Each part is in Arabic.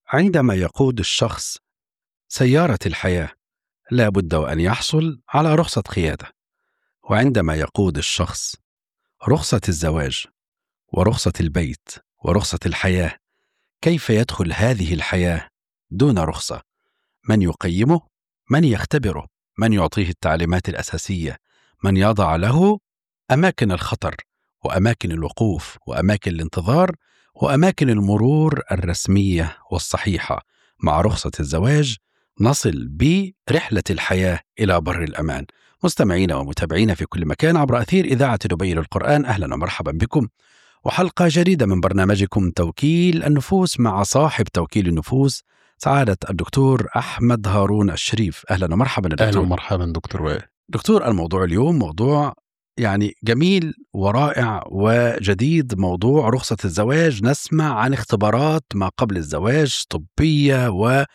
عندما يقود الشخص سيارة الحياة لا بد وأن يحصل على رخصة قيادة، وعندما يقود الشخص رخصة الزواج ورخصة البيت ورخصة الحياة، كيف يدخل هذه الحياة دون رخصة؟ من يقيمه؟ من يختبره؟ من يعطيه التعليمات الأساسية؟ من يضع له أماكن الخطر وأماكن الوقوف وأماكن الانتظار وأماكن المرور الرسمية والصحيحة؟ مع رخصة الزواج نصل برحلة الحياة إلى بر الأمان. مستمعين ومتابعين في كل مكان عبر أثير إذاعة دبي للقرآن، أهلا ومرحبا بكم، وحلقة جديدة من برنامجكم توكيل النفوس مع صاحب توكيل النفوس سعادة الدكتور أحمد هارون الشريف. أهلا ومرحبا دكتور. أهلا ومرحبا دكتور وائل. دكتور، الموضوع اليوم موضوع يعني جميل ورائع وجديد، موضوع رخصة الزواج. نسمع عن اختبارات ما قبل الزواج طبية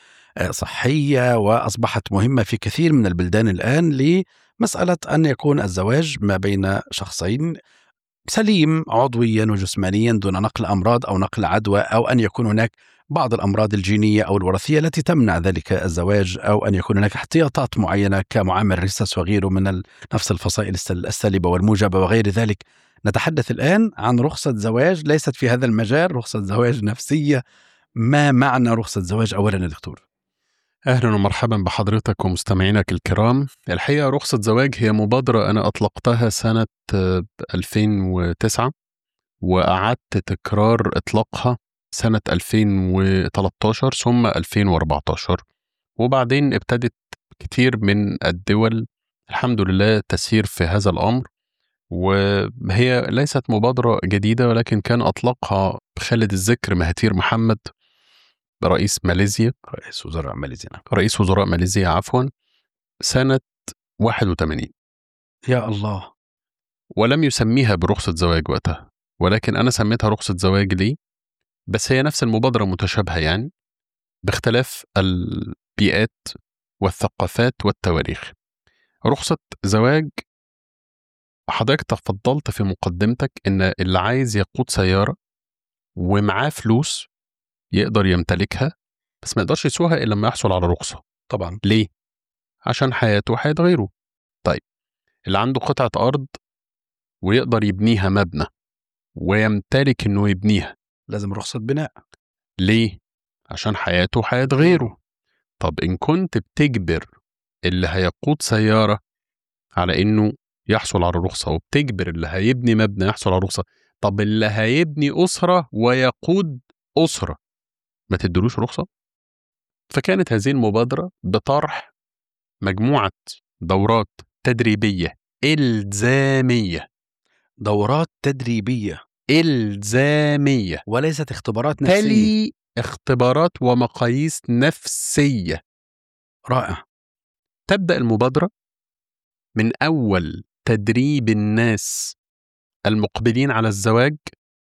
وصحية، وأصبحت مهمة في كثير من البلدان الآن لمسألة أن يكون الزواج ما بين شخصين سليم عضويا وجسمانيا دون نقل أمراض أو نقل عدوى، أو أن يكون هناك بعض الأمراض الجينية أو الوراثية التي تمنع ذلك الزواج، أو أن يكون هناك احتياطات معينة كمعامل الرصاص وغيره من نفس الفصائل السالبة والموجبة وغير ذلك. نتحدث الآن عن رخصة زواج ليست في هذا المجال، رخصة زواج نفسية. ما معنى رخصة زواج أولا يا دكتور؟ أهلا ومرحبا بحضرتك ومستمعينك الكرام. الحقيقة رخصة زواج هي مبادرة أنا أطلقتها سنة 2009، وأعدت تكرار إطلاقها سنة 2013 ثم 2014، وبعدين ابتدت كتير من الدول الحمد لله تسير في هذا الأمر. وهي ليست مبادرة جديدة، ولكن كان أطلقها بخالد الذكر مهاتير محمد رئيس وزراء ماليزيا عفوا سنة 81. يا الله. ولم يسميها برخصة زواج وقتها، ولكن أنا سميتها رخصة زواج لي، بس هي نفس المبادرة متشابهة يعني باختلاف البيئات والثقافات والتواريخ. رخصة زواج حضرتك تفضلت في مقدمتك إن اللي عايز يقود سيارة ومعاه فلوس يقدر يمتلكها، بس ما يقدرش يسوقها إلا لما يحصل على رخصة. طبعا. ليه؟ عشان حياته وحياة غيره. طيب، اللي عنده قطعة أرض ويقدر يبنيها مبنى ويمتلك إنه يبنيها، لازم رخصة بناء. ليه؟ عشان حياته وحياة غيره. طب إن كنت بتجبر اللي هيقود سيارة على إنه يحصل على رخصة، وبتجبر اللي هيبني مبنى يحصل على رخصة، طب اللي هيبني أسرة ويقود أسرة ما تدلوش رخصة؟ فكانت هذه المبادرة بطرح مجموعة دورات تدريبية إلزامية. دورات تدريبية إلزامية وليست اختبارات نفسية. تلي اختبارات ومقاييس نفسية. رائع. تبدأ المبادرة من أول تدريب الناس المقبلين على الزواج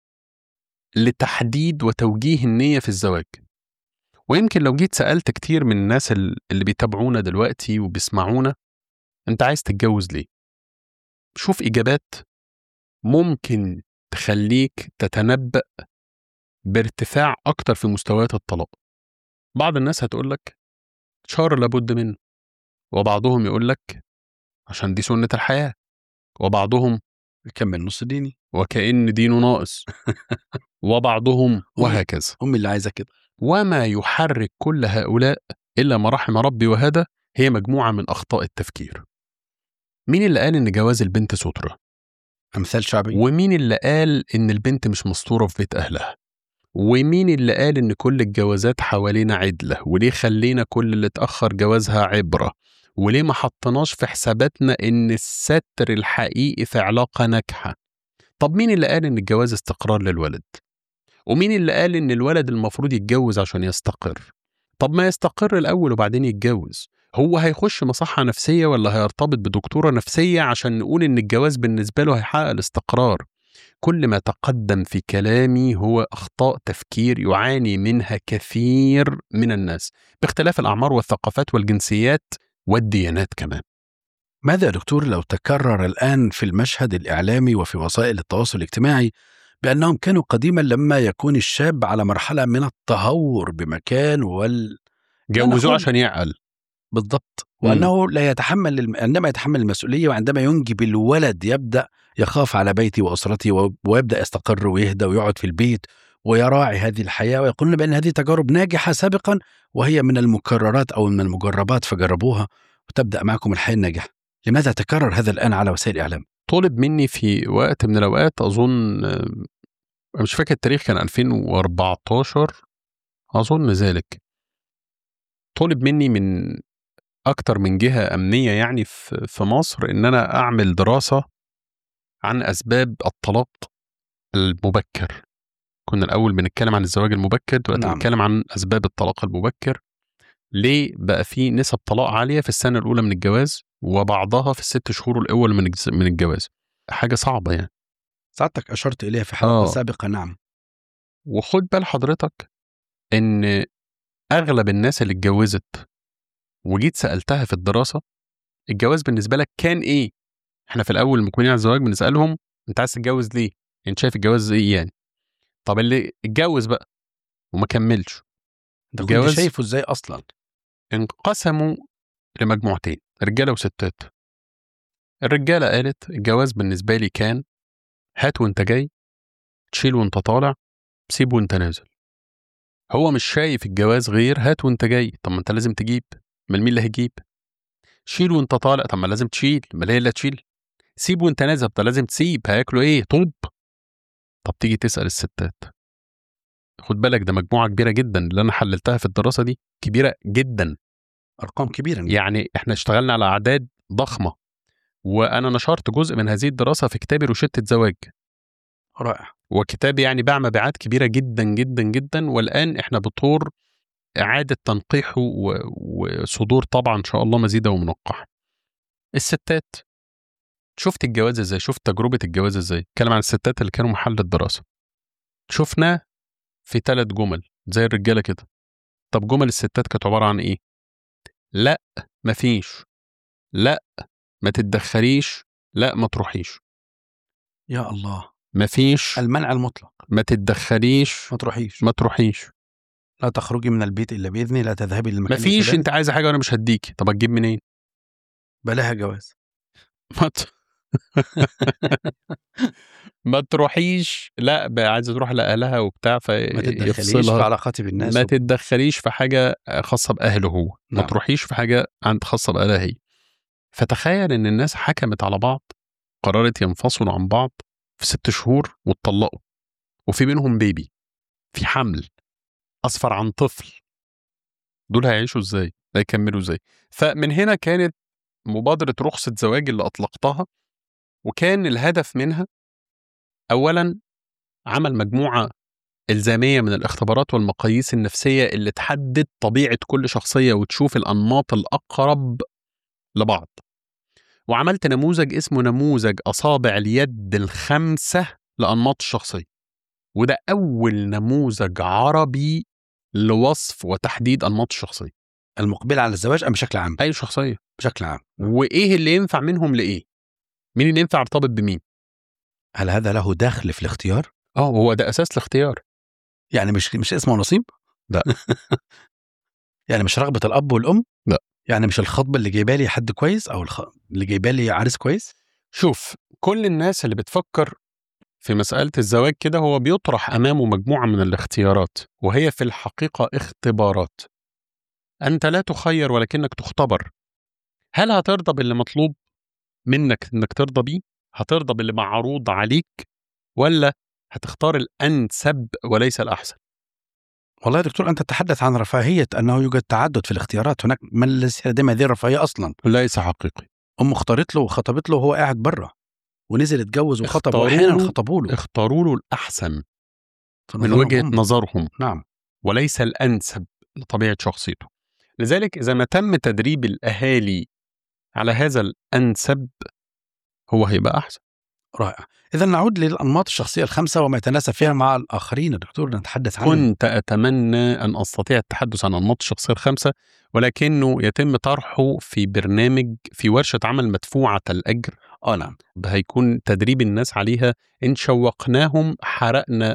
لتحديد وتوجيه النية في الزواج. ويمكن لو جيت سألت كتير من الناس اللي بيتابعونا دلوقتي وبيسمعونا، أنت عايز تتجوز ليه؟ شوف إجابات ممكن تخليك تتنبأ بارتفاع أكتر في مستويات الطلاق. بعض الناس هتقولك شهر لابد منه، وبعضهم يقولك عشان دي سنة الحياة، وبعضهم يكمل نص ديني وكأن دينه ناقص وبعضهم وهكذا. هم اللي عايزة كده. وما يحرك كل هؤلاء إلا ما رحم ربي وهدى هي مجموعة من أخطاء التفكير. مين اللي قال إن جواز البنت سترة؟ أمثال شعبي. ومين اللي قال إن البنت مش مستورة في بيت أهلها؟ ومين اللي قال إن كل الجوازات حوالينا عدلة؟ وليه خلينا كل اللي اتأخر جوازها عبرة؟ وليه ما حطناش في حساباتنا إن الستر الحقيقي في علاقة ناجحة؟ طب مين اللي قال إن الجواز استقرار للولد؟ ومين اللي قال إن الولد المفروض يتجوز عشان يستقر؟ طب ما يستقر الأول وبعدين يتجوز. هو هيخش مصحة نفسية ولا هيرتبط بدكتورة نفسية عشان نقول إن الجواز بالنسبة له هيحقق الاستقرار؟ كل ما تقدم في كلامي هو أخطاء تفكير يعاني منها كثير من الناس باختلاف الأعمار والثقافات والجنسيات والديانات كمان. ماذا دكتور لو تكرر الآن في المشهد الإعلامي وفي وسائل التواصل الاجتماعي بأنهم كانوا قديما لما يكون الشاب على مرحلة من التهور بمكان جوزوه عشان يعقل. بالضبط. وأنه لا يتحمل عندما يتحمل المسؤولية وعندما ينجب الولد يبدأ يخاف على بيتي وأسرتي ويبدأ يستقر ويهدى ويقعد في البيت ويراعي هذه الحياة، ويقولون بأن هذه تجارب ناجحة سابقا وهي من المكررات أو من المجربات فجربوها وتبدأ معكم الحياة الناجحة. لماذا تكرر هذا الآن على وسائل الإعلام؟ طلب مني في وقت من الأوقات، أظن مش فاكر التاريخ، كان 2014 أظن ذلك، طلب مني من أكتر من جهة أمنية يعني في مصر إن أنا أعمل دراسة عن أسباب الطلاق المبكر. كنا الأول بنتكلم عن الزواج المبكر، دلوقتي بنتكلم عن أسباب الطلاق المبكر. ليه بقى في نسب طلاق عالية في السنة الأولى من الجواز وبعضها في ال6 شهور الأول من الجواز؟ حاجة صعبة يعني. ساعتك أشرت إليها في حلقة سابقة. نعم. وخد بال حضرتك إن أغلب الناس اللي اتجوزت وجيت سألتها في الدراسة الجواز بالنسبة لك كان إيه؟ إحنا في الأول المقبلين على الزواج بنسألهم أنت عايز تتجوز ليه؟ أنت شايف الجواز إيه يعني؟ طب اللي اتجوز بقى وما كملش أنت كنت شايفه إزاي أصلا؟ انقسموا لمجموعتين، رجالة وستات. الرجالة قالت الجواز بالنسبة لي كان هات وانت جاي، تشيل وانت طالع، سيب وانت نازل. هو مش شايف الجواز غير هات وانت جاي. طب ما انت لازم تجيب، ما مين اللي هيجيب؟ شيل وانت طالع، طب ما لازم تشيل، ما هي اللي تشيل. سيب وانت نازل، طب لازم تسيب، هياكلوا ايه؟ طب تيجي تسأل الستات. خد بالك ده مجموعة كبيرة جدا اللي انا حللتها في الدراسة دي، كبيرة جدا، أرقام كبيرة يعني احنا اشتغلنا على أعداد ضخمة، وأنا نشرت جزء من هذه الدراسة في كتابي روشتة زواج. رائع. وكتابي يعني باع مبيعات كبيرة جدا جدا جدا، والآن احنا بطور إعادة تنقيحه وصدور طبعا إن شاء الله مزيدة ومنقحة. الستات شفت الجواز ازاي؟ شفت تجربة الجواز ازاي؟ اتكلم عن الستات اللي كانوا محل الدراسة. شفناه في 3 جمل زي الرجالة كده. طب جمل الستات كانت عبارة عن ايه؟ لا مفيش، لا ما تتدخليش، لا ما تروحيش. يا الله. مفيش، المنع المطلق. ما تتدخليش، ما تروحيش. لا تخرجي من البيت إلا بإذني، لا تذهبي للمكان مفيش الفلاني. انت عايزة حاجة وانا مش هديك. طب هتجيب منين؟ بلاها جواز. ما تروحيش، لا عايزة تروح لأهلها وبتاع ما تتدخليش فيفصلها. في علاقاتي بالناس. ما تتدخليش في حاجة خاصة بأهله هو. نعم. ما تروحيش في حاجة خاصة بأهلها هي. فتخيل ان الناس حكمت على بعض، قررت ينفصلوا عن بعض في 6 شهور واتطلقوا، وفي منهم بيبي، في حمل أصفر عن طفل. دول هيعيشوا ازاي؟ هيكملوا ازاي؟ فمن هنا كانت مبادرة رخصة زواج اللي أطلقتها، وكان الهدف منها أولا عمل مجموعة إلزامية من الاختبارات والمقاييس النفسية اللي تحدد طبيعة كل شخصية وتشوف الأنماط الأقرب لبعض. وعملت نموذج اسمه نموذج أصابع اليد ال5 لأنماط الشخصية، وده أول نموذج عربي لوصف وتحديد أنماط الشخصية المقبلة على الزواج أم بشكل عام؟ أي شخصية بشكل عام. وإيه اللي ينفع منهم لإيه؟ مين اللي ينفع يرتبط بمين؟ هل هذا له دخل في الاختيار؟ هو ده أساس الاختيار. يعني مش اسمه نصيب؟ لا. يعني مش رغبة الأب والأم؟ لا. يعني مش الخطبة اللي جايبه لي حد كويس أو اللي جايبه لي عريس كويس؟ شوف، كل الناس اللي بتفكر في مسألة الزواج كده هو بيطرح أمامه مجموعة من الاختيارات، وهي في الحقيقة اختبارات. أنت لا تخير ولكنك تختبر. هل هترضى باللي مطلوب منك إنك ترضى بيه؟ هترضى باللي معروض عليك؟ ولا هتختار الأنسب وليس الأحسن؟ والله يا دكتور أنت تتحدث عن رفاهية أنه يوجد تعدد في الاختيارات. هناك من ليس لديهم هذه الرفاهية أصلا. ليس حقيقي. أم اختارت له وخطبت له وهو قاعد برا، ونزل اتجوز وخطب، وأحيانا خطبوا له. اختاروا له الأحسن من وجهة نظرهم. نعم. وليس الأنسب لطبيعة شخصيته. لذلك إذا ما تم تدريب الأهالي على هذا الأنسب هو هيبقى أحسن. رائع. إذا نعود للأنماط الشخصية ال5 وما يتناسب فيها مع الآخرين. دكتور نتحدث عنه. كنت أتمنى أن أستطيع التحدث عن أنماط الشخصية ال5، ولكنه يتم طرحه في برنامج، في ورشة عمل مدفوعة الأجر نعم. هيكون تدريب الناس عليها، إن شوقناهم حرقنا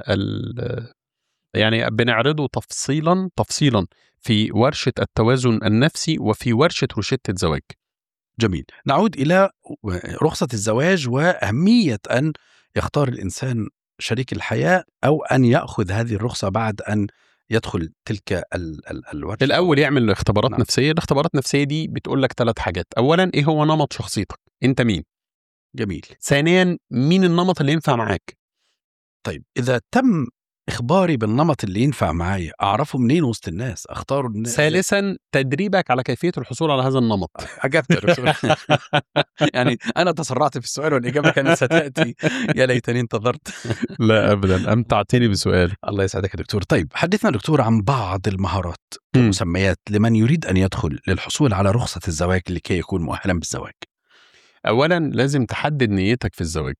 يعني بنعرضه تفصيلا في ورشة التوازن النفسي وفي ورشة روشتة زواج. جميل. نعود إلى رخصة الزواج وأهمية أن يختار الإنسان شريك الحياة أو أن يأخذ هذه الرخصة بعد أن يدخل تلك الورشة. الأول يعمل اختبارات نعم. نفسية. الاختبارات النفسية دي بتقول لك 3 حاجات. أولا إيه هو نمط شخصيتك، أنت مين. جميل. ثانيا مين النمط اللي ينفع معاك. طيب إذا تم إخباري بالنمط اللي ينفع معايا، أعرفه منين وسط الناس؟ أختاره ثالثا تدريبك على كيفية الحصول على هذا النمط. عجبت دكتور. يعني أنا تسرعت في السؤال والإجابة كانت ستأتي، يا ليتني انتظرت. لا أبدا، أمتعتني بسؤال. الله يسعدك يا دكتور. طيب حدثنا دكتور عن بعض المهارات كمسميات لمن يريد أن يدخل للحصول على رخصة الزواج لكي يكون مؤهلا بالزواج. أولا لازم تحدد نيتك في الزواج.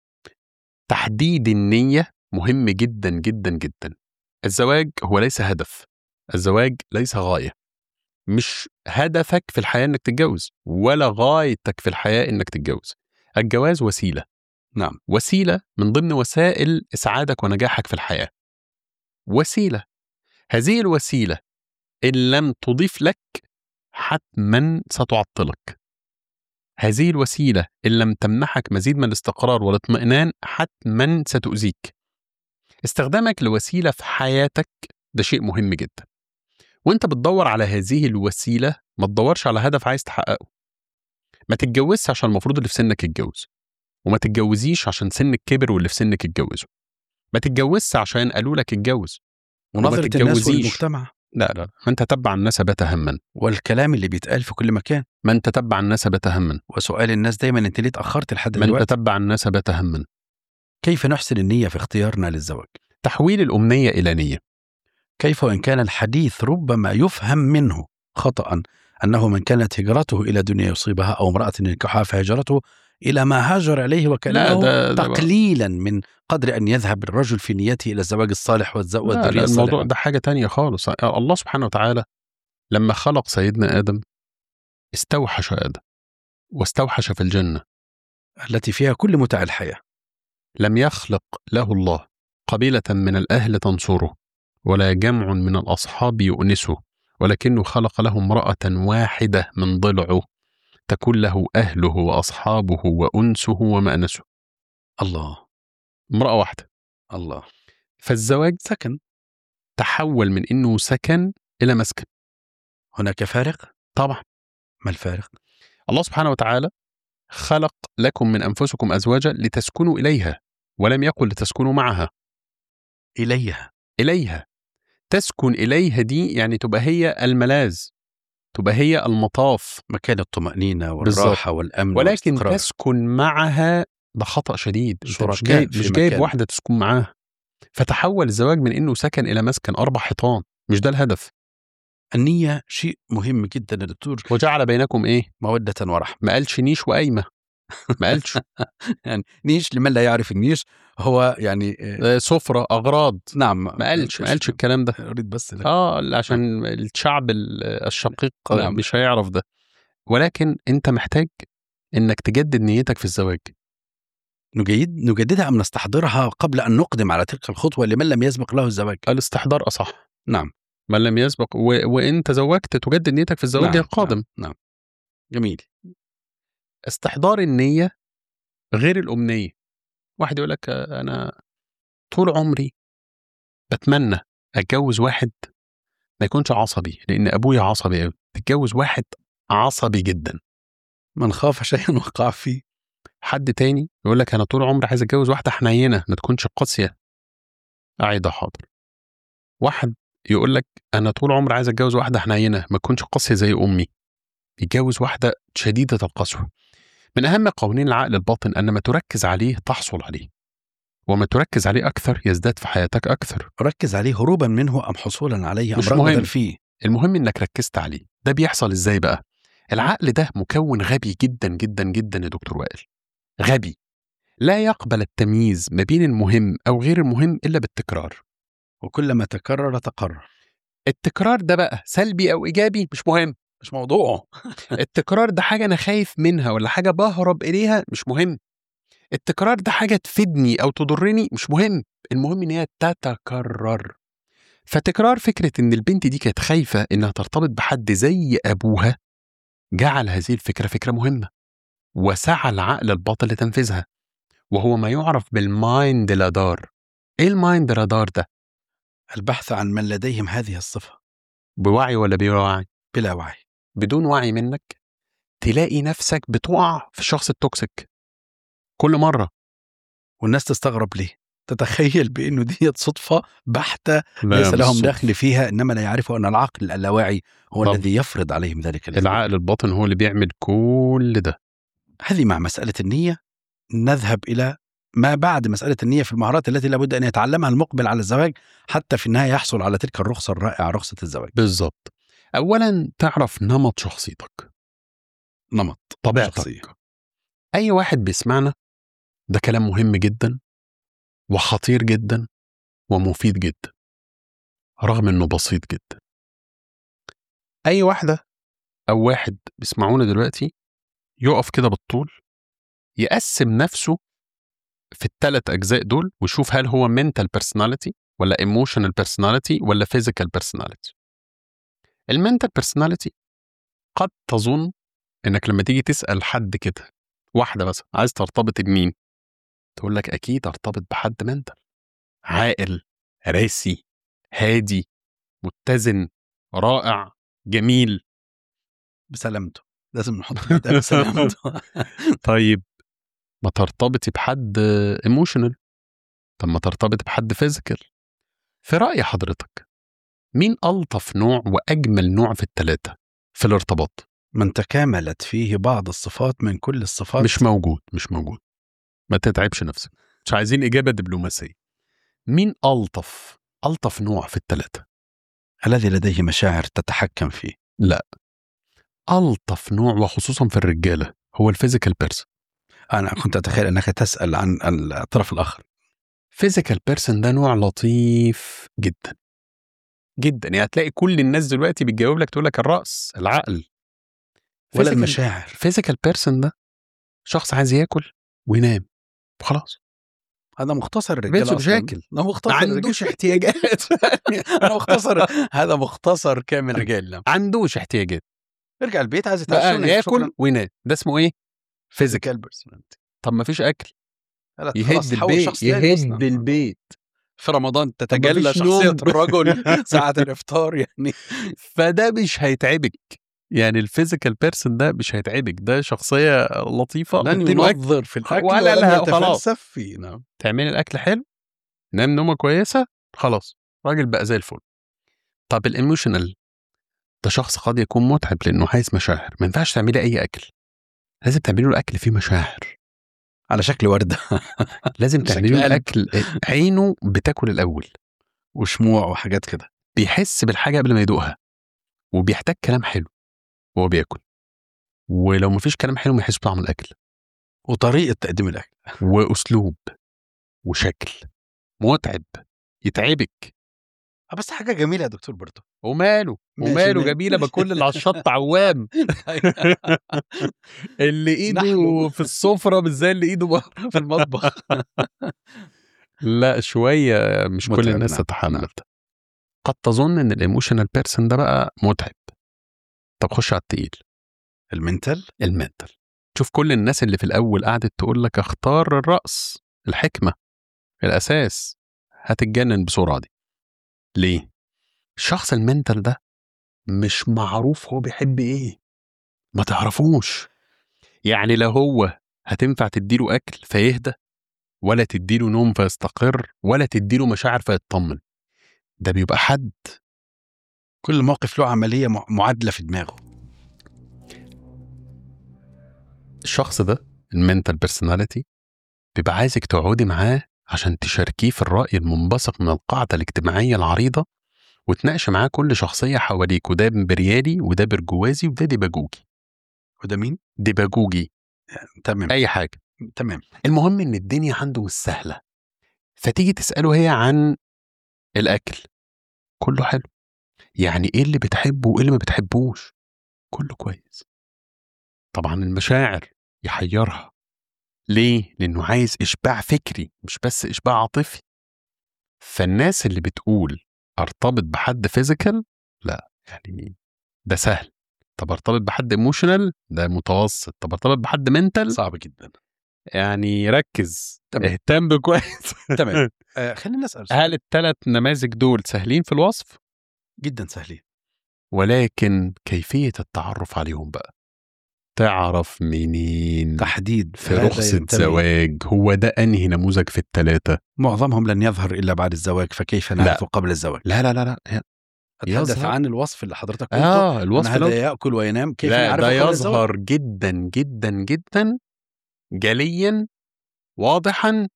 تحديد النية مهم جدا جدا جدا. الزواج هو ليس هدف، الزواج ليس غاية. مش هدفك في الحياة انك تتجوز، ولا غايتك في الحياة انك تتجوز. الجواز وسيلة. نعم. وسيلة من ضمن وسائل إسعادك ونجاحك في الحياة. وسيلة. هذه الوسيلة إن لم تضيف لك حتما ستعطلك. هذه الوسيلة إن لم تمنحك مزيد من الاستقرار والاطمئنان حتما ستؤذيك. استخدامك لوسيلة في حياتك ده شيء مهم جدا. وانت بتدور على هذه الوسيلة ما تدورش على هدف عايز تحققه. ما تتجوزش عشان المفروض اللي في سنك يتجوز، وما تتجوزيش عشان سنك كبر واللي في سنك يتجوزوا. ما تتجوزش عشان قالوا لك اتجوز، ونظرة الناس والمجتمع. لا ما انت تتبع الناس بات هما. والكلام اللي بيتقال في كل مكان. ما انت تتبع الناس بات هما. وسؤال الناس دايما انت ليه اتأخرت لحد ما دلوقتي؟ انت تتبع الناس بات هما. كيف نحسن النية في اختيارنا للزواج؟ تحويل الأمنية إلى نية. كيف وإن كان الحديث ربما يفهم منه خطأ أنه من كانت هجرته إلى دنيا يصيبها أو امرأة ينكحها فهجرته إلى ما هاجر عليه، وكأنه تقليلا من قدر أن يذهب الرجل في نيته إلى الزواج الصالح والذرية الصالحة. الموضوع ده حاجة تانية خالص. الله سبحانه وتعالى لما خلق سيدنا آدم استوحش آدم واستوحش في الجنة التي فيها كل متع الحياة. لم يخلق له الله قبيلة من الأهل تنصره، ولا جمع من الأصحاب يؤنسه، ولكنه خلق له امرأة واحدة من ضلعه تكون له أهله وأصحابه وأنسه ومأنسه. الله. امرأة واحدة. الله. فالزواج سكن تحول من إنه سكن إلى مسكن. هناك فارق؟ طبعا. ما الفارق؟ الله سبحانه وتعالى خلق لكم من أنفسكم أزواجا لتسكنوا إليها، ولم يقل لتسكنوا معها. إليها. تسكن إليها دي يعني تبقى هي الملاذ، تبقى هي المطاف، مكان الطمأنينة والراحة والأمن ولكن والاستقرار. تسكن معها ده خطأ شديد. مش جايب واحدة تسكن معاها. فتحول الزواج من إنه سكن إلى مسكن 4 حيطان. مش ده الهدف. النية شيء مهم جدا يا دكتور. وجعل بينكم إيه؟ مودة ورحمة. ما قالش نيش وقايمة. ما قالش يعني نيش لمن لا يعرف النيش هو يعني سفرة أغراض. نعم. ما قالش الكلام ده. أريد بس عشان الشعب الشقيق نعم. مش هيعرف ده. ولكن أنت محتاج إنك تجدد نيتك في الزواج. نجددها أم نستحضرها قبل أن نقدم على تلك الخطوة لمن لم يسبق له الزواج؟ الاستحضار أصح. نعم. من لم يسبق وإن تزوجت تجدد نيتك في الزواج القادم. نعم. جميل. استحضار النية غير الأمنية. واحد يقول لك أنا طول عمري بتمنى أتجوز واحد ما يكونش عصبي، لأن أبويا عصبي أوي. تتجوز واحد عصبي جدا. من خاف شيئا وقع فيه. حد تاني يقول لك أنا طول عمري عايز أتجوز واحدة حنينة ما تكونش قاسية. أعيد حاضر. واحد يقول لك أنا طول عمري عايز أتجوز واحدة حنينة ما تكونش قاسية زي أمي. يتجوز واحدة شديدة القسوة. من أهم قوانين العقل الباطن أن ما تركز عليه تحصل عليه، وما تركز عليه أكثر يزداد في حياتك أكثر. ركز عليه هروبا منه أم حصولا عليه مش مهم فيه. المهم إنك ركزت عليه. ده بيحصل إزاي بقى؟ العقل ده مكون غبي جدا جدا جدا يا دكتور وائل. غبي لا يقبل التمييز ما بين المهم أو غير المهم إلا بالتكرار. وكلما تكرر تقرر. التكرار ده بقى سلبي أو إيجابي مش مهم. مش موضوعه. التكرار ده حاجة أنا خايف منها ولا حاجة بهرب إليها، مش مهم. التكرار ده حاجة تفيدني أو تضرني، مش مهم. المهم إن هي تتكرر. فتكرار فكرة إن البنت دي كانت خايفة إنها ترتبط بحد زي أبوها جعل هذه الفكرة فكرة مهمة، وسعى العقل الباطن لتنفيذها، وهو ما يعرف بالمايند رادار. إيه المايند رادار ده؟ البحث عن من لديهم هذه الصفة بوعي ولا بلا وعي؟ بلا وعي. بدون وعي منك تلاقي نفسك بتقع في الشخص التوكسيك كل مرة. والناس تستغرب ليه، تتخيل بأنه دي صدفة بحتة ليس مش لهم صدفة. دخل فيها، إنما لا يعرفوا أن العقل اللاواعي هو طب الذي يفرض عليهم ذلك العقل الباطن هو اللي بيعمل كل ده. هذه مع مسألة النية نذهب إلى ما بعد مسألة النية في المهارات التي لابد أن يتعلمها المقبل على الزواج حتى في النهاية يحصل على تلك الرخصة الرائعة، رخصة الزواج. بالظبط. أولا تعرف نمط شخصيتك، نمط طبيعتك. شخصية. أي واحد بيسمعنا ده كلام مهم جدا وخطير جدا ومفيد جدا رغم إنه بسيط جدا. أي واحدة أو واحد بيسمعونا دلوقتي يقف كده بالطول، يقسم نفسه في الثلاث أجزاء دول ويشوف هل هو mental personality ولا emotional personality ولا physical personality. المنتال personality قد تظن إنك لما تيجي تسأل حد كده، واحدة مثلا عايز ترتبط بمين، تقول لك أكيد أرتبط بحد منتال، عاقل، راسي، هادي، متزن، رائع، جميل. بسلامته، لازم نحط بعدها بسلامته. طيب ما ترتبطي بحد emotional، طب ما ترتبط بحد physical. في رأي حضرتك مين ألطف نوع وأجمل نوع في الثلاثة في الارتباط؟ من تكاملت فيه بعض الصفات من كل الصفات. مش موجود. ما تتعبش نفسك، مش عايزين إجابة دبلوماسية. مين ألطف نوع في الثلاثة؟ الذي لديه مشاعر تتحكم فيه. لا، ألطف نوع وخصوصا في الرجالة هو الفيزيكال بيرسون. أنا كنت أتخيل أنك تسأل عن الطرف الآخر. فيزيكال بيرسون ده نوع لطيف جدا جدا، يعني هتلاقي كل الناس دلوقتي بتجاوب لك تقول لك الرأس، العقل، ولا المشاعر. فيزيكال بيرسون ده شخص عايز ياكل وينام وخلاص. هذا مختصر الرجال مشاكل، ما عندوش احتياجات. أنا مختصر، هذا مختصر كامل رجال، عندوش احتياجات، يرجع البيت عايز يتعشى ياكل وينام. ده اسمه ايه؟ فيزيكال بيرسوناليتي. طب ما فيش اكل، يهد البيت، يهد البيت. في رمضان تتجلى شخصية الرجل ساعة الإفطار يعني. فده مش هيتعبك، يعني الفيزيكال بيرسون ده مش هيتعبك، ده شخصية لطيفة، لن ينظر في الأكل ولا يتفلسف فيه. نعم. تعمل الأكل حلو، نام نومة كويسة، خلاص راجل بقى زي الفل. طب الإيموشنال ده شخص قد يكون متعب لأنه عايز مشاعر، ما ينفعش تعملي أي أكل، لازم تعملي له أكل فيه مشاعر على شكل وردة. لازم تعملي له الأكل عينه بتاكل الأول وشموع وحاجات كده، بيحس بالحاجة قبل ما يدوقها، وبيحتاج كلام حلو وهو بياكل، ولو مفيش كلام حلو ما يحسش بطعم الأكل، وطريقة تقديم الأكل وأسلوب وشكل متعب يتعبك. بس حاجة جميلة يا دكتور برضو. وماله جميلة، بكل اللي على الشط عوام. اللي ايده في السفرة مش زي اللي ايده بره في المطبخ. لا شوية، مش كل الناس تتحمل ده. قد تظن ان الايموشنال بيرسون ده بقى متعب. طب خش على التقيل، المنتال. شوف كل الناس اللي في الاول قعدت تقول لك اختار الرأس، الحكمة، الاساس، هتتجنن بسرعة دي. ليه؟ الشخص المنتال ده مش معروف هو بيحب ايه، ما تعرفوش. يعني لا هو هتنفع تديله اكل فيهدى، ولا تديله نوم فيستقر، ولا تديله مشاعر فيطمن. ده بيبقى حد كل موقف له عملية معادلة في دماغه. الشخص ده المنتال بيرسوناليتي بيبقى عايزك تقعدي معاه عشان تشاركيه في الرأي المنبثق من القاعدة الاجتماعية العريضة، وتناقش معاه كل شخصية حواليك، وده بريالي وده برجوازي وده ديباجوجي. وده مين؟ ديباجوجي. تمام. أي حاجة. تمام. المهم إن الدنيا عنده مش سهلة، فتيجي تسأله هي عن الأكل، كله حلو، يعني إيه اللي بتحبه وإيه اللي ما بتحبوش، كله كويس. طبعا المشاعر يحيرها. ليه؟ لأنه عايز إشباع فكري مش بس إشباع عاطفي. فالناس اللي بتقول ارتبط بحد فيزيكال، لا يعني ده سهل. طب ارتبط بحد ايموشنال، ده متوسط. طب ارتبط بحد منتال، صعب جدا. يعني ركز، تمام. اهتم بكويس. تمام. خلينا نسأل سؤال. هل الثلاث نماذج دول سهلين في الوصف؟ جدا سهلين. ولكن كيفية التعرف عليهم بقى، تعرف منين؟ تحديد في هذا رخصة ينتمي. زواج هو ده أنهي نموذج في الثلاثة؟ معظمهم لن يظهر إلا بعد الزواج، فكيف نعرف قبل الزواج؟ لا لا لا لا، أتحدث يظهر. عن الوصف اللي حضرتك قلته. الوصف أن هذا ده يأكل وينام، كيف لا، نعرفه ده قبل الزواج؟ يظهر جدا جدا جدا جليا واضحا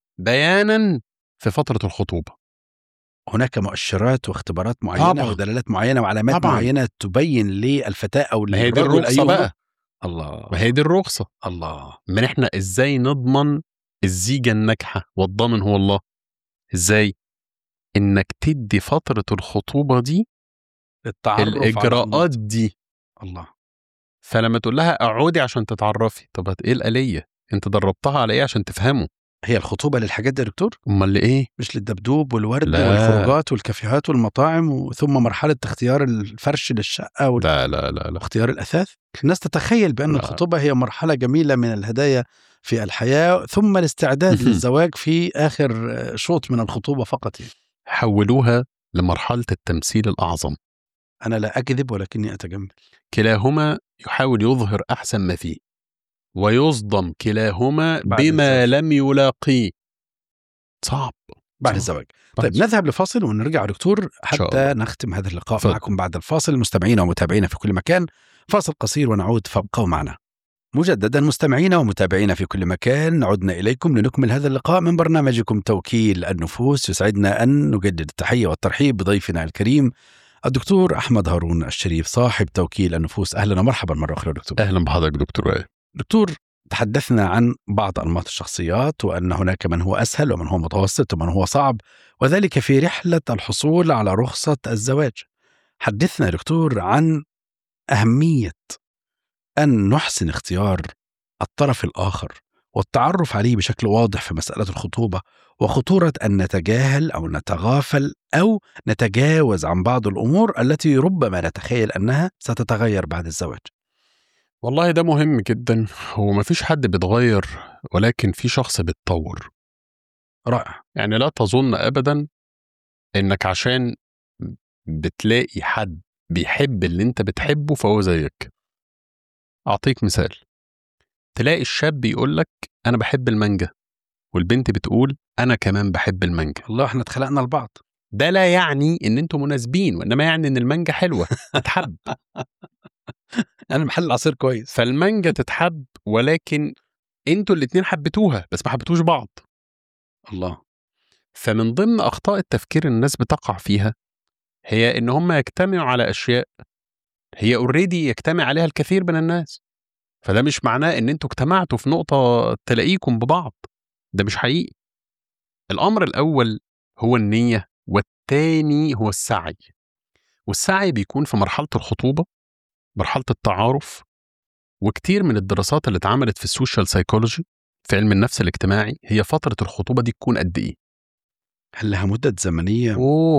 بيانا في فترة الخطوبة. هناك مؤشرات واختبارات معينة طبعا ودلالات معينة وعلامات طبعا. معينة تبين للفتاة أو ما هي دي للرجل الرخصة أيهما. بقى. الله. ما هي دي الرخصة. الله. من احنا ازاي نضمن الزيجة الناجحة؟ والضامن هو الله. ازاي؟ انك تدي فترة الخطوبة دي التعرف الإجراءات دي. الله. فلما تقول لها اقعدي عشان تتعرفي، طب ايه الآلية؟ انت دربتها على ايه عشان تفهمه؟ هي الخطوبة للحاجات دي يا دكتور؟ امال ايه؟ مش للدبدوب والورد لا. والخروجات والكافيهات والمطاعم ثم مرحلة اختيار الفرش للشقة لا لا لا لا. واختيار الأثاث. الناس تتخيل بأن لا. الخطوبة هي مرحلة جميلة من الهدايا في الحياة ثم الاستعداد للزواج في آخر شوط من الخطوبة فقط. حولوها لمرحلة التمثيل الأعظم. أنا لا أكذب ولكني أتجمل. كلاهما يحاول يظهر أحسن ما فيه، ويصدم كلاهما بعد بما الزواج. لم يلاقيه. صعب بعد صعب. الزواج. طيب نذهب لفاصل ونرجع دكتور حتى نختم هذا اللقاء فضل. معكم بعد الفاصل. مستمعينا ومتابعينا في كل مكان، فاصل قصير ونعود، فابقوا معنا. مجددا مستمعينا ومتابعينا في كل مكان، عدنا إليكم لنكمل هذا اللقاء من برنامجكم توكيل النفوس. يسعدنا أن نجدد التحية والترحيب بضيفنا الكريم الدكتور أحمد هارون الشريف صاحب توكيل النفوس. أهلا ومرحبا مرة أخرى دكتور. أهلا بحضرتك دكتور. دكتور، تحدثنا عن بعض أنماط الشخصيات وأن هناك من هو أسهل ومن هو متوسط ومن هو صعب، وذلك في رحلة الحصول على رخصة الزواج. حدثنا دكتور عن أهمية أن نحسن اختيار الطرف الآخر والتعرف عليه بشكل واضح في مسألة الخطوبة، وخطورة أن نتجاهل أو نتغافل أو نتجاوز عن بعض الأمور التي ربما نتخيل أنها ستتغير بعد الزواج. والله ده مهم جدا. هو مفيش حد بيتغير، ولكن في شخص بيتطور. رائع. يعني لا تظن أبدا إنك عشان بتلاقي حد بيحب اللي انت بتحبه فهو زيك. أعطيك مثال. تلاقي الشاب يقولك أنا بحب المانجا، والبنت بتقول أنا كمان بحب المانجا. الله، احنا اتخلقنا لبعض. ده لا يعني إن انتوا مناسبين، وإنما يعني إن المانجا حلوة تتحب. أنا محل العصير كويس. فالمانجا تتحب، ولكن انتوا الاتنين حبتوها بس ما حبتوش بعض. الله. فمن ضمن أخطاء التفكير الناس بتقع فيها هي إن هم يجتمعوا على أشياء هي اوريدي يجتمع عليها الكثير من الناس. فده مش معناه إن انتوا اجتمعتوا في نقطة تلاقيكم ببعض. ده مش حقيقي. الأمر الأول هو النية، والتاني هو السعي. والسعي بيكون في مرحلة الخطوبة، مرحلة التعارف. وكتير من الدراسات اللي اتعملت في السوشيال سايكولوجي، في علم النفس الاجتماعي، هي فترة الخطوبة دي تكون قد إيه؟ هل لها مدة زمنية؟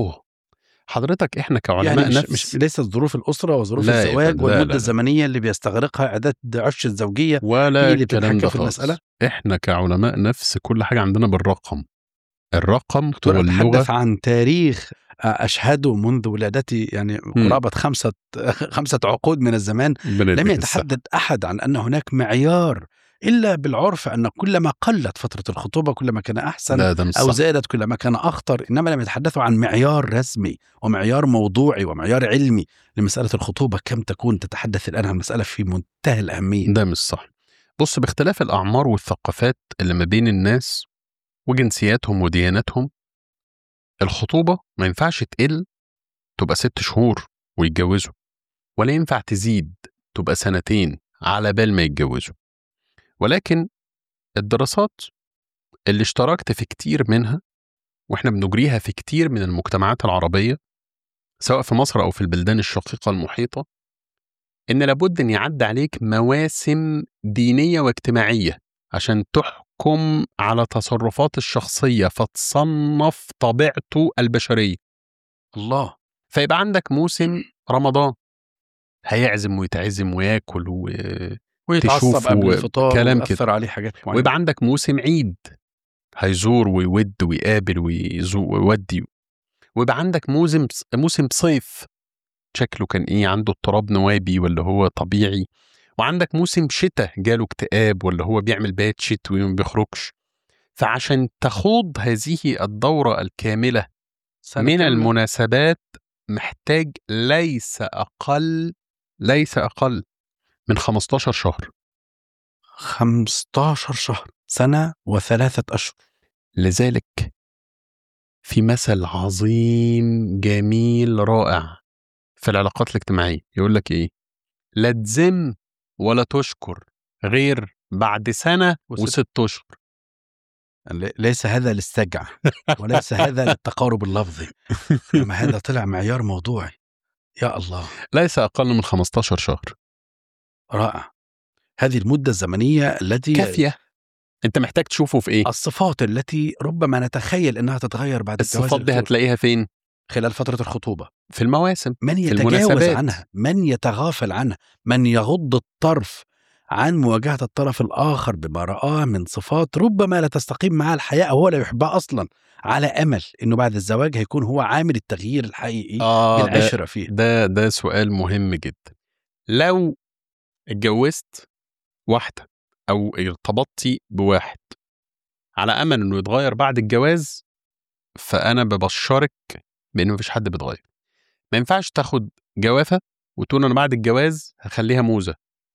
حضرتك إحنا كعلماء يعني نفس مش ليست ظروف الأسرة وظروف لا الزواج لا والمدة لا لا. الزمنية اللي بيستغرقها إعداد عش الزوجية ولا هي اللي الكلام بتتحكم ده في المسألة؟ إحنا كعلماء نفس كل حاجة عندنا بالرقم. الرقم دكتور، هو اللغة. أتحدث عن تاريخ أشهده منذ ولادتي، يعني قرابة خمسة عقود من الزمان. لم يتحدث أحد عن أن هناك معيار إلا بالعرف، أن كلما قلت فترة الخطوبة كلما كان أحسن، أو زادت كلما كان أخطر. إنما لم يتحدثوا عن معيار رسمي ومعيار موضوعي ومعيار علمي لمسألة الخطوبة. كم تكون تتحدث الآن عن مسألة في منتهى الأهمية. ده مش صح. بص، باختلاف الأعمار والثقافات اللي ما بين الناس وجنسياتهم ودياناتهم، الخطوبة ما ينفعش تقل تبقى 6 شهور ويتجوزوا، ولا ينفع تزيد تبقى 2 على بال ما يتجوزوا. ولكن الدراسات اللي اشتركت في كتير منها، واحنا بنجريها في كتير من المجتمعات العربية سواء في مصر أو في البلدان الشقيقة المحيطة، إن لابد أن يعد عليك مواسم دينية واجتماعية عشان تحكم على تصرفات الشخصية فتصنف طبيعته البشرية. الله. فيبقى عندك موسم رمضان هيعزم ويتعزم وياكل ويتعصب تشوفه قبل الفطار كلام ويأثر عليه حاجات معينة. ويبقى عندك موسم عيد هيزور ويود ويقابل ويودي. ويبقى عندك موسم صيف شكله كان ايه، عنده اضطراب نوابي ولا هو طبيعي. وعندك موسم شتاء جاله اكتئاب ولا هو بيعمل بيت شتوي وما بيخرجش. فعشان تخوض هذه الدورة الكاملة من المناسبات محتاج ليس أقل من 15 شهر. 15 شهر، سنة و3 أشهر. لذلك في مثل عظيم جميل رائع في العلاقات الاجتماعية يقول لك إيه؟ لا تذم ولا تشكر غير بعد سنة و6 أشهر. ليس هذا للسجع وليس هذا للتقارب اللفظي، إنما هذا طلع معيار موضوعي. يا الله، ليس أقل من 15 شهر. رائع. هذه المدة الزمنية التي كافية. أنت محتاج تشوفه في إيه؟ الصفات التي ربما نتخيل أنها تتغير بعد الجواز. الصفات دي هتلاقيها فين؟ خلال فترة الخطوبة، في المواسم، من في يتجاوز المناسبات. عنها، من يتغافل عنها، من يغض الطرف عن مواجهة الطرف الآخر بما رآه من صفات ربما لا تستقيم معها الحياة أو هو لا يحبها أصلا، على أمل أنه بعد الزواج هيكون هو عامل التغيير الحقيقي بالعشرة فيه. ده سؤال مهم جدا. لو اتجوزت واحدة أو ارتبطتي بواحد على أمل أنه يتغير بعد الجواز، فأنا ببشرك بأنه مفيش حد بيتغير. ما ينفعش تاخد جوافة وتقول أنا بعد الجواز هخليها موزة.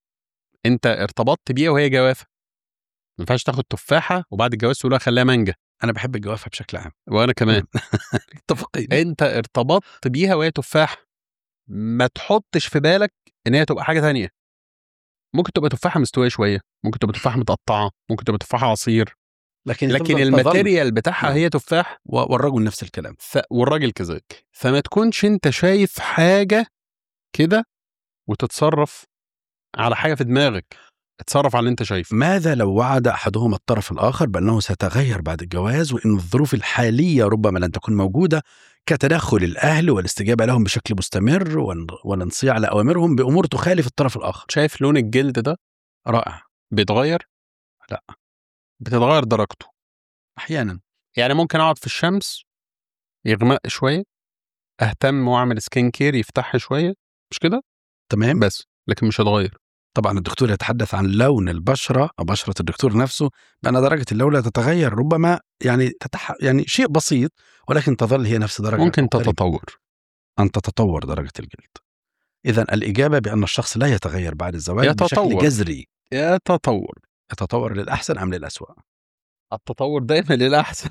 أنت ارتبطت بيها وهي جوافة. ما ينفعش تاخد تفاحة وبعد الجواز تقول خليها مانجا. أنا بحب الجوافة بشكل عام، وأنا كمان. اتفقين. أنت ارتبطت بيها وهي تفاحة، ما تحطش في بالك إن هي تبقى حاجة تانية. ممكن تبقى تفاحة مستوية شوية، ممكن تبقى تفاحة متقطعة، ممكن تبقى تفاحة عصير، لكن الماتيريال بتاعها هي تفاح. والرجل نفس الكلام، والراجل كذلك. فما تكونش انت شايف حاجة كده وتتصرف على حاجة في دماغك. اتصرف على اللي انت شايفه. ماذا لو وعد أحدهما الطرف الآخر بأنه سيتغير بعد الجواز، وإن الظروف الحالية ربما لن تكون موجودة كتدخل الأهل والاستجابة لهم بشكل مستمر والانصياع لأوامرهم بأمور تخالف الطرف الآخر؟ شايف لون الجلد ده؟ رائع. بيتغير؟ لا، بتتغير درجته أحيانا. يعني ممكن أقعد في الشمس يغمق شوية، أهتم وأعمل سكين كير يفتح شوية، مش كده؟ تمام. بس لكن مش هتغير. طبعا الدكتور يتحدث عن لون البشرة أو بشرة الدكتور نفسه، بأن درجة اللون لا تتغير، ربما يعني يعني شيء بسيط، ولكن تظل هي نفس درجة. ممكن تتطور، أن تتطور درجة الجلد. إذن الإجابة بأن الشخص لا يتغير بعد الزواج بشكل جذري. يتطور للأحسن أم للأسوأ؟ التطور دائما للأحسن.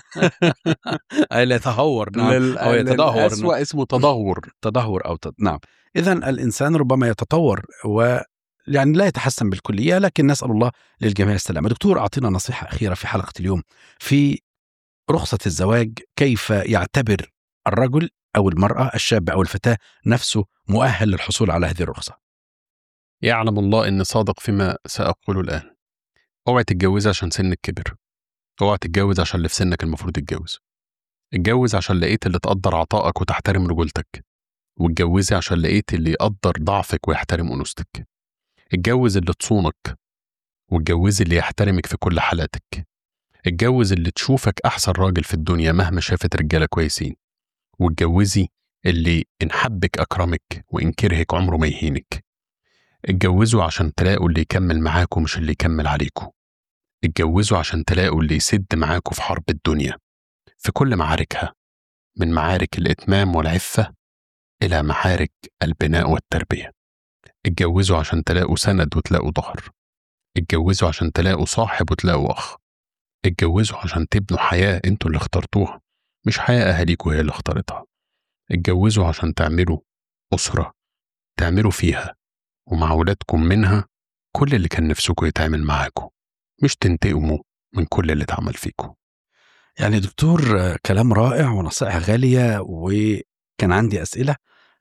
أي لا يتهور. نعم. أو يتدهور. الأسوأ اسمه تدهور. تدهور أو نعم. إذن الإنسان ربما يتطور يعني لا يتحسن بالكلية، لكن نسأل الله للجميع السلامة. دكتور، أعطينا نصيحة أخيرة في حلقة اليوم في رخصة الزواج. كيف يعتبر الرجل أو المرأة، الشاب أو الفتاة، نفسه مؤهل للحصول على هذه الرخصة؟ يعلم الله إني صادق فيما سأقوله الآن. اوعى تتجوز عشان سنك كبر. اوعى تتجوز عشان اللي في سنك المفروض يتجوز. اتجوز عشان لقيت اللي تقدر عطائك وتحترم رجولتك، واتجوزي عشان لقيت اللي يقدر ضعفك ويحترم أنوثتك. اتجوز اللي تصونك، واتجوزي اللي يحترمك في كل حالاتك. اتجوز اللي تشوفك أحسن راجل في الدنيا مهما شافت رجالة كويسين، واتجوزي اللي إن حبك أكرمك وإن كرهك عمره ما يهينك. اتجوزوا عشان تلاقوا اللي يكمل معاكم مش اللي يكمل عليكم. اتجوزوا عشان تلاقوا اللي يسد معاكم في حرب الدنيا في كل معاركها، من معارك الإتمام والعفة إلى معارك البناء والتربية. اتجوزوا عشان تلاقوا سند وتلاقوا ظهر. اتجوزوا عشان تلاقوا صاحب وتلاقوا أخ. اتجوزوا عشان تبنوا حياة انتوا اللي اخترتوها، مش حياة أهاليكوا هي اللي اختارتها. اتجوزوا عشان تعملوا أسرة تعملوا فيها ومع ولادكم منها كل اللي كان نفسكم يتعمل معاكم، مش تنتقموا من كل اللي اتعمل فيكم. يعني دكتور، كلام رائع ونصائح غالية، وكان عندي أسئلة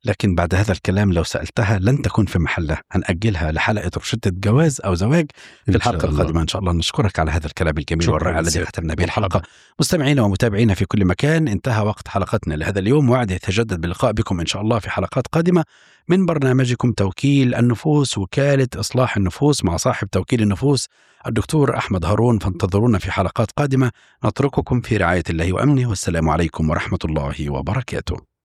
لكن بعد هذا الكلام لو سألتها لن تكون في محلها، هنأجلها لحلقة روشتة جواز أو زواج في الحلقة القادمة إن شاء الله. نشكرك على هذا الكلام الجميل والرائع الذي ختمنا به الحلقة. مستمعينا ومتابعينا في كل مكان، انتهى وقت حلقتنا لهذا اليوم، وعد يتجدد باللقاء بكم إن شاء الله في حلقات قادمة من برنامجكم توكيل النفوس، وكالة إصلاح النفوس، مع صاحب توكيل النفوس الدكتور أحمد هارون. فانتظرونا في حلقات قادمة. نترككم في رعاية الله وأمنه، والسلام عليكم ورحمة الله وبركاته.